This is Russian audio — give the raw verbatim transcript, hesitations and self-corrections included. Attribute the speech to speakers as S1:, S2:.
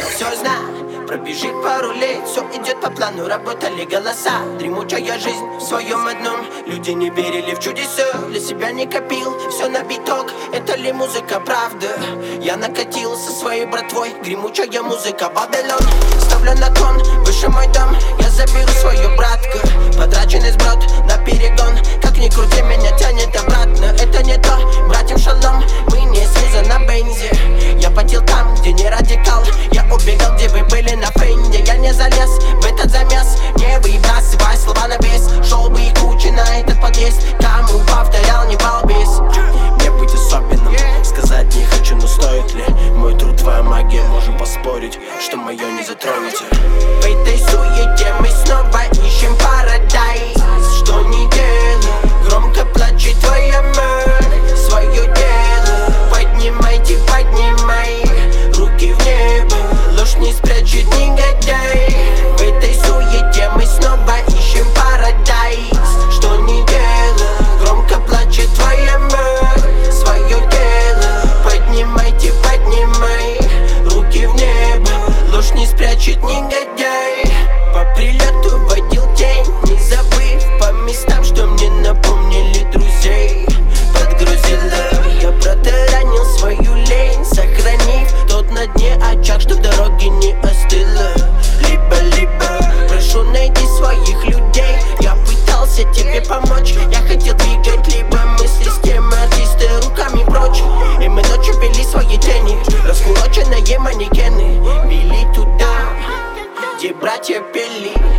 S1: Я все знаю, пробежит пару лет, все идет по плану, работали голоса. Дремучая жизнь в своем одном, люди не верили в чудеса. Для себя не копил, все на биток, это ли музыка, правда? Я накатил со своей братвой, гремучая музыка, Вавилон. Ставлю на кон, выше мой дом, я заберу свою братку. Потраченный сброд на перегон, как ни крути, меня тянет обратно. Это не то, братьям шалом, мы не снизу на бензе. Я потел там, где не радикал, я убегал, где вы были на фенде. Я не залез в этот замес, не выбрасывай слова на вес. Шел бы и кучи на этот подъезд, кому повторял, не балбес. Мне быть особенным, сказать не хочу, но стоит ли мой труд, твоя магия, можем поспорить, что мое не затронете. В этой суете мы снова ищем парадайз. Что не дело, громко плачет твоя мать. Свое дело поднимайте, поднимай руки в небо, ложь не спрячет негодяй. В этой суете мы снова ищем парадайз. Что не дело, громко плачет твоя мать. Свое дело поднимайте, поднимай руки в небо, ложь не спрячет негодяй. По прилету водил тень, не забыв по местам, что мне напомнили друзей. Подгрузила, я протаранил свою лень, сохранив тот на дне очаг, что в дороге не остыло. Либо-либо прошу найти своих людей. Я пытался тебе помочь, я хотел двигать либо мысли с темы артисты руками прочь. И мы ночью вели свои тени, раскулаченные манекены, вели туда, где братья пели.